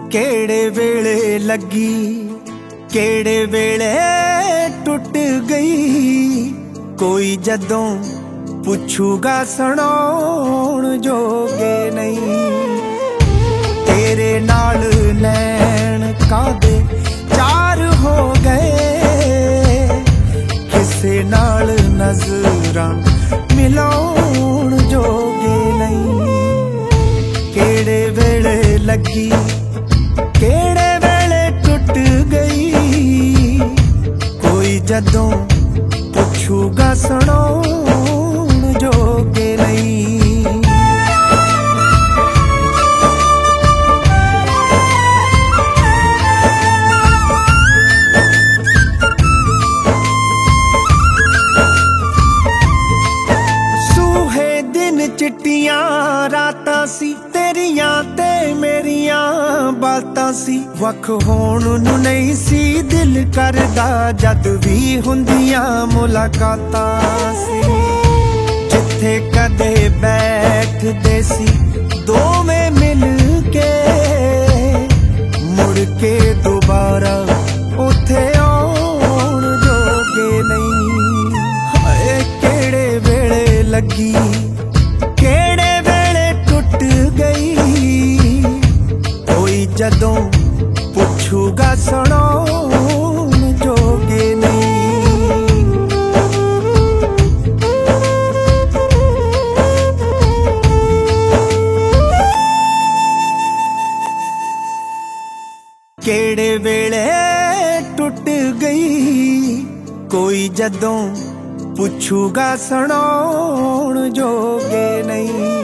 केड़े वेले लगी केड़े वेले टुट गई, कोई जदों पुछूगा सुनाउण जोगे नहीं। तेरे नाल नैन कादे चार हो गए, किसे नाल नजरां मिलाउण जोगे नहीं। केड़े वेले लगी केड़े वेले टुट गई, कोई जदों पुछूगा सुनाउण जोगे नहीं। सूहे दिन चिट्टियां रातां सी, तेरियां ते मेरियां बातां सी। वख होण नूं नहीं सी दिल करदा, जद भी हुंदियां मुलाकातां सी। जिथे कदे बैठदे सी दोवें मिल के, मुड़ के दोबारा उथे आउण जोगे नहीं। हाय केड़े वेले लगी केड़े वेले टुट गई, कोई जदों पुछूगा सुनाउण जोगे नहीं। केड़े वेले टुट गई, कोई जदों पुछूगा सुनाउण जोगे नहीं।